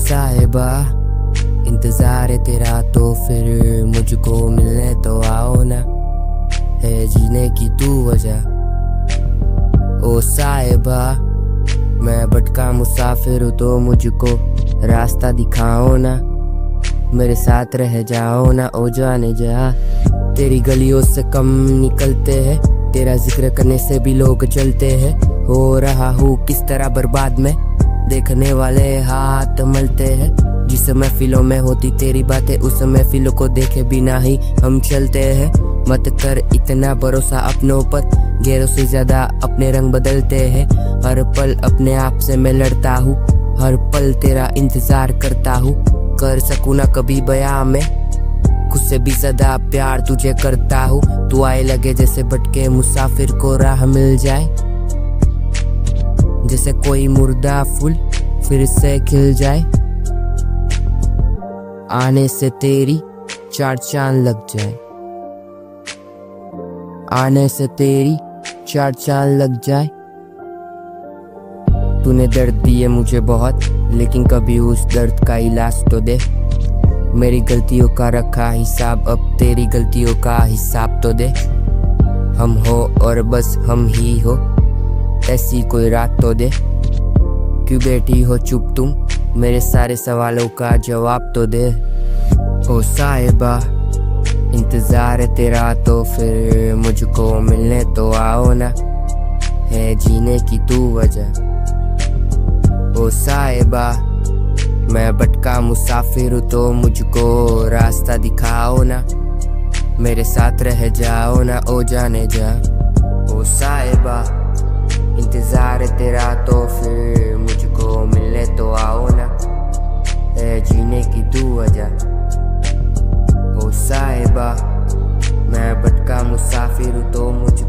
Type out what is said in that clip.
साहिबा इंतजार है तेरा, तो फिर मुझको मिलने तो आओ ना, है जीने की तू वजह। ओ साहिबा मैं भटका मुसाफिर हूँ, तो मुझको रास्ता दिखाओ ना, मेरे साथ रह जाओ ना, ओ जाने जा। तेरी गलियों से कम निकलते हैं, तेरा जिक्र करने से भी लोग चलते हैं। हो रहा हूँ किस तरह बर्बाद में, देखने वाले हाथ मलते हैं। जिस महफिलों में होती तेरी बातें, उस महफिलों को देखे बिना ही हम चलते हैं। मत कर इतना भरोसा अपनों पर, गैरों से ज्यादा अपने रंग बदलते हैं। हर पल अपने आप से मैं लड़ता हूँ, हर पल तेरा इंतजार करता हूँ। कर सकूँ ना कभी बयां में, खुद से भी ज्यादा प्यार तुझे करता हूँ। तू आए लगे जैसे भटके मुसाफिर को राह मिल जाए, जैसे कोई मुर्दा फूल फिर से खिल जाए। आने से तेरी चार चांद लग जाए, आने से तेरी चार चांद लग जाए। तूने दर्द दिए मुझे बहुत, लेकिन कभी उस दर्द का इलाज तो दे। मेरी गलतियों का रखा हिसाब, अब तेरी गलतियों का हिसाब तो दे। हम हो और बस हम ही हो, ऐसी कोई रात तो दे। क्यों बैठी हो चुप तुम, मेरे सारे सवालों का जवाब तो दे। ओ साहिबा इंतजार है तेरा, तो फिर मुझको मिलने तो आओ ना, है जीने की तू वजह। ओ साहिबा मैं भटका मुसाफिर हूँ, तो मुझको रास्ता दिखाओ ना, मेरे साथ रह जाओ ना, ओ जाने जा। ओ साहिबा इंतजार है तेरा, तो फिर मुझको मिलने तो आओ ना, है जीने की तू वजह। ओ साहिबा मैं भटका मुसाफिर हूँ, तो मुझको